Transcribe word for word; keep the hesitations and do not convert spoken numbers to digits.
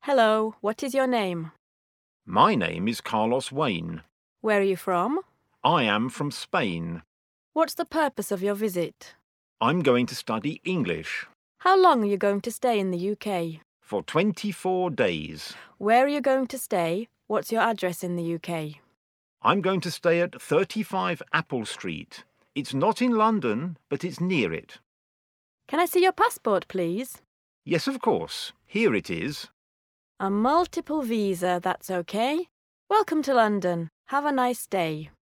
Hello, what is your name? My name is Carlos Wayne. Where are you from? I am from Spain. What's the purpose of your visit? I'm going to study English How long are you going to stay in the U K? for twenty-four days. Where are you going to stay? What's your address in the U K? I'm going to stay at thirty-five Apple Street. It's not in London, but it's near it. Can I see your passport, please? Yes, of course. Here it is. A multiple visa, that's okay. Welcome to London. Have a nice day.